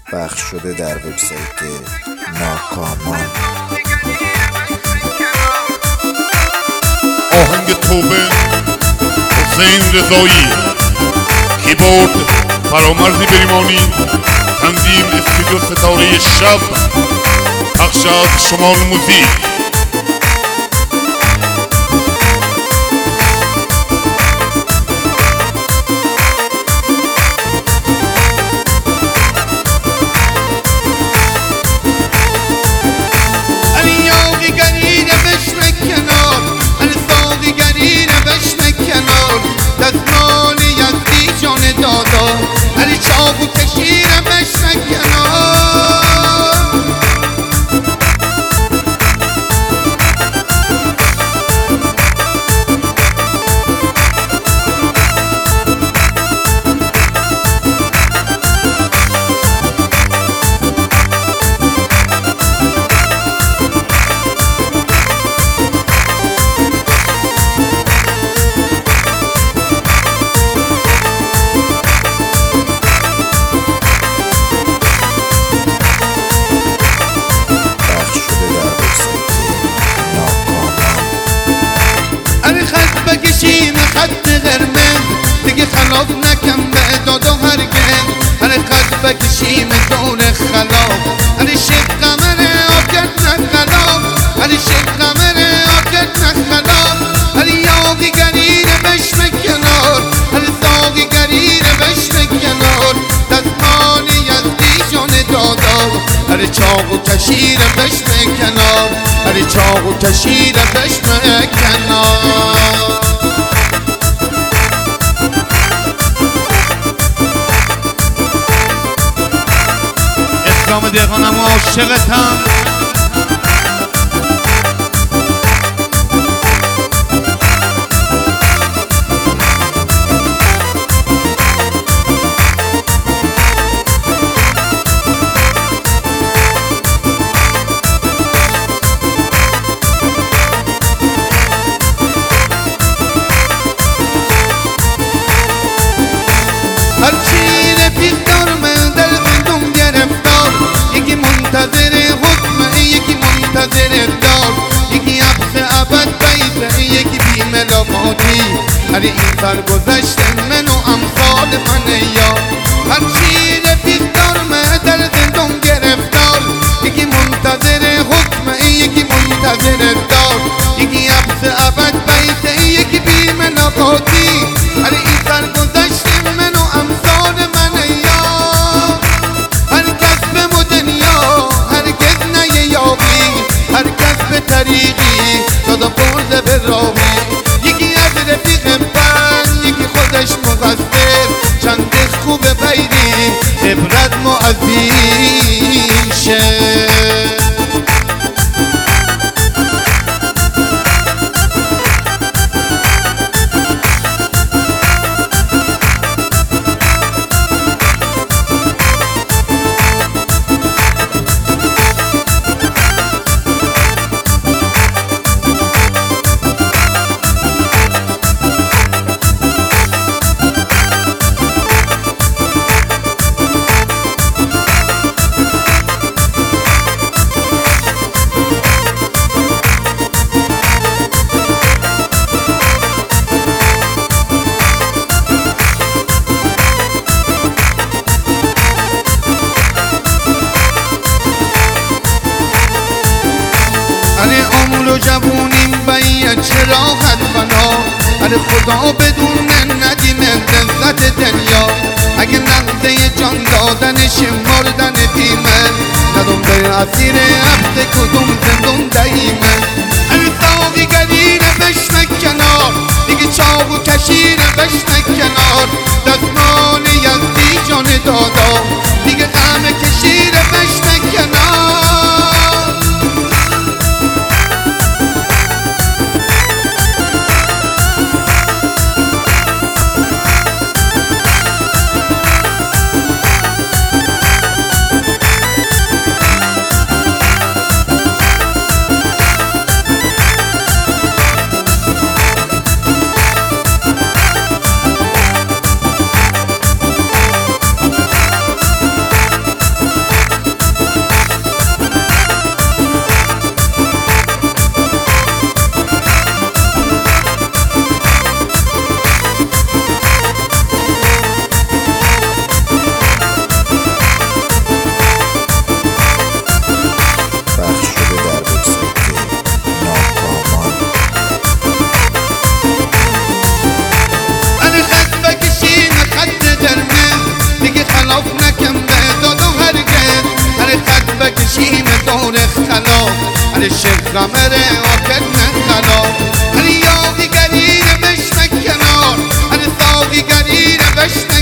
پخش شده در وبسایت ناکامان. آهنگ توبه حسین رضایی، کیبورد فرامرز بریمانی، تنظیم استودیو ستاره شب، پخش از شمال موزیک. بکشیم خط قرمز دیگه خلاف نکن به دادا هرگز. هر خط بکشیم دور خلاف، هر شیخ قمر آب کرد نه خلاف، هر شیخ قمر آب کرد نه خلاف. هر یاقی گرینه بشم کنار، هر ساقی گرینه بشم کنار. دستمال یزدی جان دادا، هر چاق و کشیر بشم کنار، هر چاق و کشیر بشم کنار. اسلام دهقانم و عاشقتم. هرچی رفیق دارم در زندون گرفتار، یکی منتظر حکم یکی منتظر دار، یکی حبس ابد بیته یکی بی ملاقاتی. هر این سرگذشت من و امثال من یا هرچی رفیق دارم در زندون گرفتار، یکی منتظر حکم یکی منتظر دار، یکی حبس ابد بیته یکی بی ملاقاتی. هر این سرگذشت من و امثال من یا هر کس به مدنیا هرگز نیابی، هر کس به طریقی دادا برده به راهی. یکی از رفیق بند یکی خودش مقصر، چند خوب بیریم عبرت ما از این شه. عمر و جوونیم باید چه راحت بنا، هر خدا بدون ندیم لذت دنیا. اگه لحظه جان دادنش مردن بیمه، ندم به اسیر عبد کدوم زندون دهیمه. هر ساقی گرینه بشنه کنار، دیگه چاق و کشیره بشنه کنار. دستمان یزدی جان دادا، دیگه غم کشیره بشنه کنار. خلاف نکن به داد و هرگز هر خط بکشیم دور خلاف هر شیخ غمره آکد نخلاف هر یاقی گریر بشنه کنار هر ساقی گریر بشنه